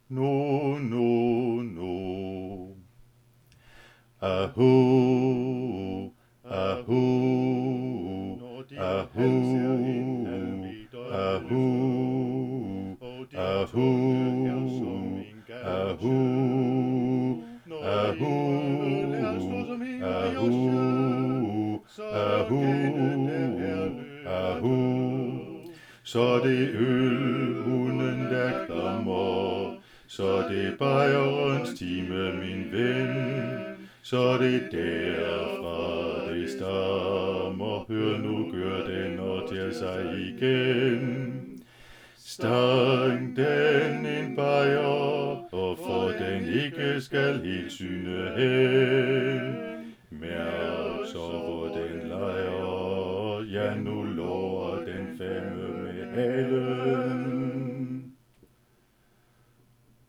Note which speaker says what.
Speaker 1: No, no, no. Aho, aho,
Speaker 2: Når din
Speaker 1: aho,
Speaker 2: hals er en halvmeter
Speaker 1: aho,
Speaker 2: og din
Speaker 1: aho,
Speaker 2: tunge er som en
Speaker 1: aho,
Speaker 2: galge. Når
Speaker 1: aho,
Speaker 2: din røvel er stor som en
Speaker 1: aho,
Speaker 2: brioche, så kan den der
Speaker 1: aho.
Speaker 2: herligere.
Speaker 1: Så det ølhunden der klammer, så det bajerens time, min ven. Så det derfra det stammer, hør nu gør den og til sig igen. Stang den en bajer, og for den ikke skal helt syne hen. Mærk så hvor den leger, ja nu lover den femme med halen.